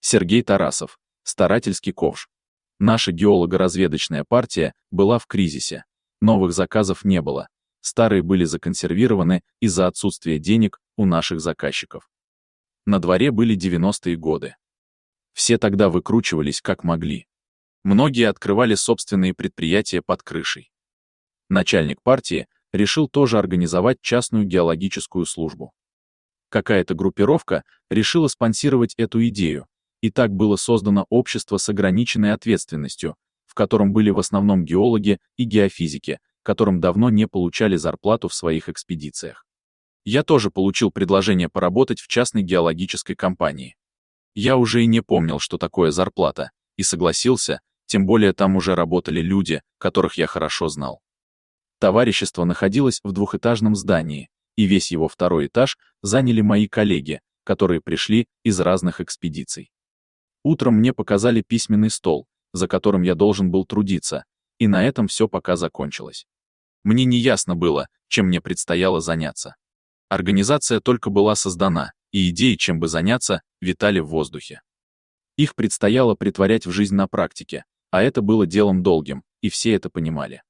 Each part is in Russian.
Сергей Тарасов, Старательский ковш. Наша геолого-разведочная партия была в кризисе. Новых заказов не было. Старые были законсервированы из-за отсутствия денег у наших заказчиков. На дворе были 90-е годы. Все тогда выкручивались как могли. Многие открывали собственные предприятия под крышей. Начальник партии решил тоже организовать частную геологическую службу. Какая-то группировка решила спонсировать эту идею, и так было создано общество с ограниченной ответственностью, в котором были в основном геологи и геофизики, которым давно не получали зарплату в своих экспедициях. Я тоже получил предложение поработать в частной геологической компании. Я уже и не помнил, что такое зарплата, и согласился, тем более там уже работали люди, которых я хорошо знал. Товарищество находилось в двухэтажном здании, и весь его второй этаж заняли мои коллеги, которые пришли из разных экспедиций. Утром мне показали письменный стол, за которым я должен был трудиться, и на этом все пока закончилось. Мне не ясно было, чем мне предстояло заняться. Организация только была создана, и идеи, чем бы заняться, витали в воздухе. Их предстояло претворять в жизнь на практике, а это было делом долгим, и все это понимали.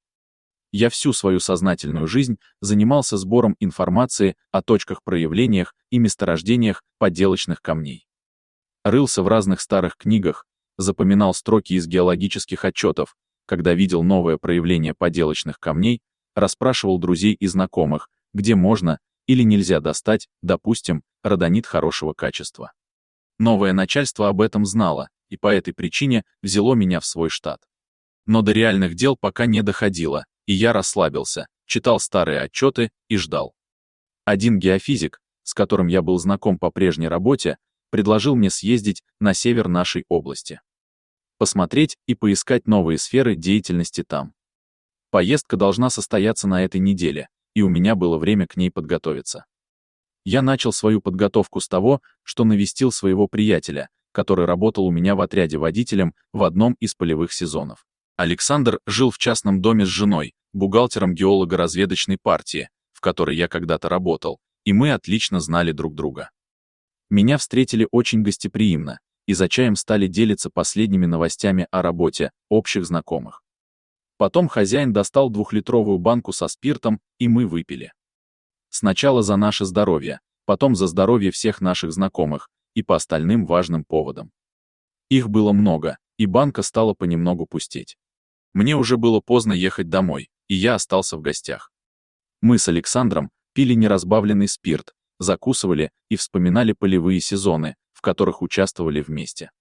Я всю свою сознательную жизнь занимался сбором информации о точках проявлениях и месторождениях подделочных камней. Рылся в разных старых книгах, запоминал строки из геологических отчетов, когда видел новое проявление подделочных камней, расспрашивал друзей и знакомых, где можно или нельзя достать, допустим, родонит хорошего качества. Новое начальство об этом знало, и по этой причине взяло меня в свой штат. Но до реальных дел пока не доходило, и я расслабился, читал старые отчеты и ждал. Один геофизик, с которым я был знаком по прежней работе, предложил мне съездить на север нашей области. Посмотреть и поискать новые сферы деятельности там. Поездка должна состояться на этой неделе, и у меня было время к ней подготовиться. Я начал свою подготовку с того, что навестил своего приятеля, который работал у меня в отряде водителем в одном из полевых сезонов. Александр жил в частном доме с женой, бухгалтером геолого-разведочной партии, в которой я когда-то работал, и мы отлично знали друг друга. Меня встретили очень гостеприимно, и за чаем стали делиться последними новостями о работе общих знакомых. Потом хозяин достал 2-литровую банку со спиртом, и мы выпили. Сначала за наше здоровье, потом за здоровье всех наших знакомых, и по остальным важным поводам. Их было много, и банка стала понемногу пустеть. Мне уже было поздно ехать домой, и я остался в гостях. Мы с Александром пили неразбавленный спирт, закусывали и вспоминали полевые сезоны, в которых участвовали вместе.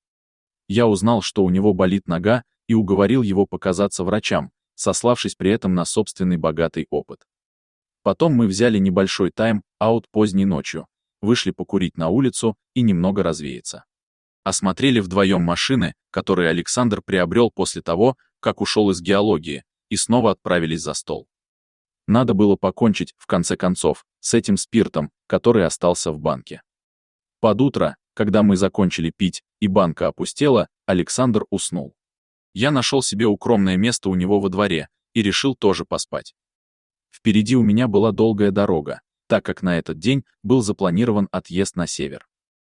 Я узнал, что у него болит нога, и уговорил его показаться врачам, сославшись при этом на собственный богатый опыт. Потом мы взяли небольшой тайм-аут поздней ночью, вышли покурить на улицу и немного развеяться. Осмотрели вдвоем машины, которые Александр приобрел после того, как ушел из геологии, и снова отправились за стол. Надо было покончить, в конце концов, с этим спиртом, который остался в банке. Под утро, когда мы закончили пить, и банка опустела, Александр уснул. Я нашел себе укромное место у него во дворе и решил тоже поспать. Впереди у меня была долгая дорога, так как на этот день был запланирован отъезд на север.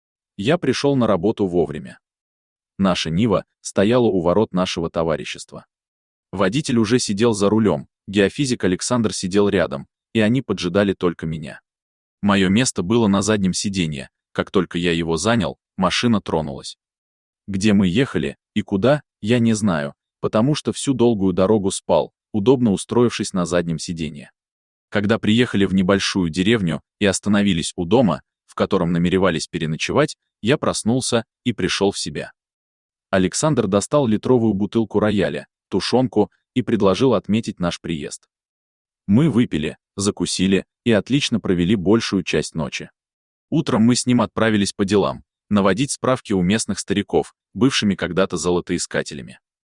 Я пришел на работу вовремя. Наша Нива стояла у ворот нашего товарищества. Водитель уже сидел за рулем, геофизик Александр сидел рядом, и они поджидали только меня. Мое место было на заднем сиденье, как только я его занял, машина тронулась. Где мы ехали и куда, я не знаю, потому что всю долгую дорогу спал, удобно устроившись на заднем сиденье. Когда приехали в небольшую деревню и остановились у дома, в котором намеревались переночевать, я проснулся и пришел в себя. Александр достал литровую бутылку рояля, тушенку и предложил отметить наш приезд. Мы выпили, закусили и отлично провели большую часть ночи. Утром мы с ним отправились по делам, наводить справки у местных стариков, бывшими когда-то золотоискателями.